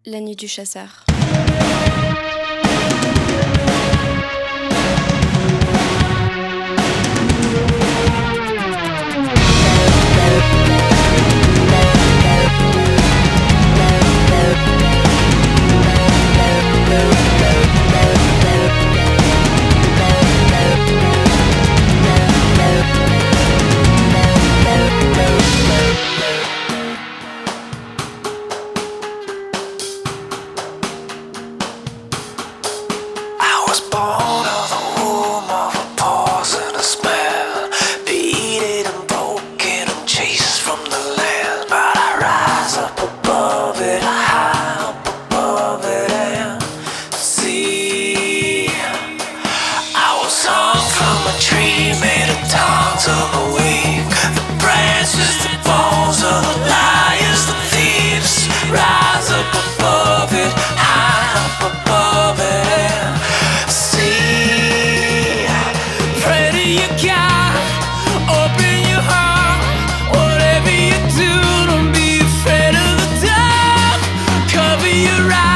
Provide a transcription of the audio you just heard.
La nuit du chasseur. Born of the womb of a poison, a smell, beaten and broken and chased from the land. But I rise up above it, high up above it, and see. I was hung from a tree, made of tongues of a weak. The branches, the bones of the liars, the thieves. Rise up above it, high up above it. Open your heart, whatever you do, don't be afraid of the dark. Cover your eyes.